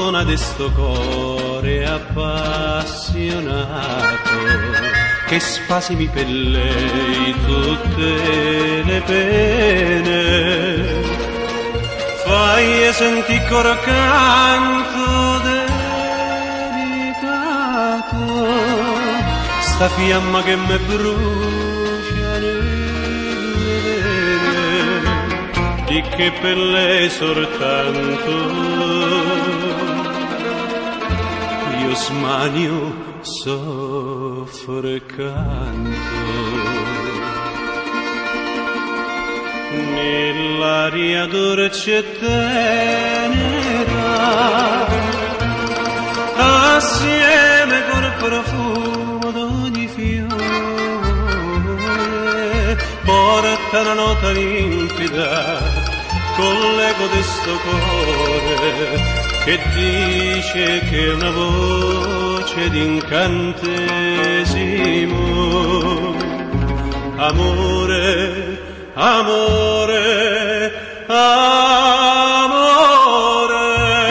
dona de sto cuore appassionato che spasimi per lei tutte le pene. Fai senti coro canto delicato, sta fiamma che me brucia nelle vene, di che per lei soltanto io smanio soffro e canto. Nell'aria dolce e tenera, assieme col profumo d'ogni fiore, porta una nota limpida con l'eco di sto cuore che dice che è una voce d'incantesimo. Amore, amore, amore.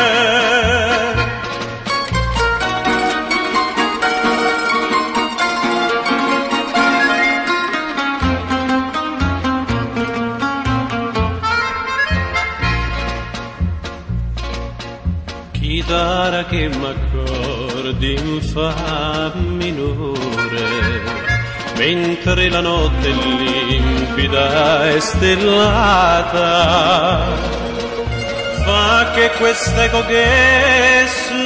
Chitarra che m'accordi in fa minore, mentre la notte è limpida e stellata, fa che quest'eco che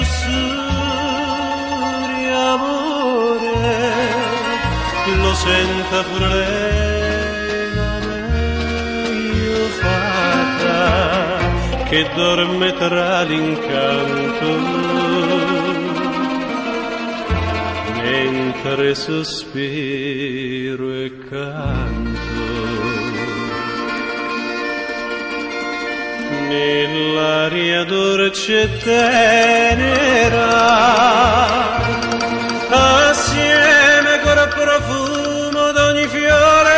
sussurri amore, lo senta pure lei la meglio fatta, che dorme tra l'incanto, mentre sospiro e canto. Nell'aria dolce e tenera, assieme col profumo d'ogni fiore,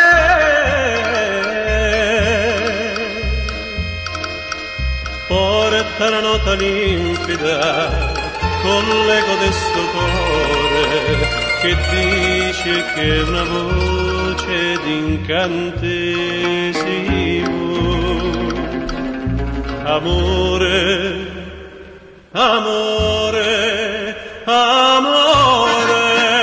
porta la nota limpida con l'eco de sto cuore che dice che è una voce d'incantesimo. Amore, amore, amore.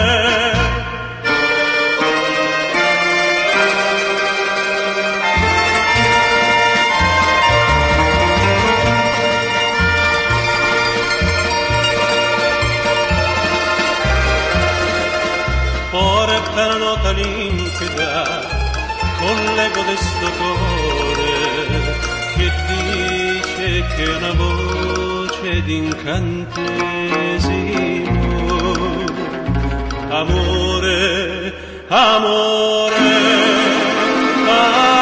Porta la nota limpida con l'eco de sto cuore che dice che è una voce d'incantesimo. Amore, amore, amore.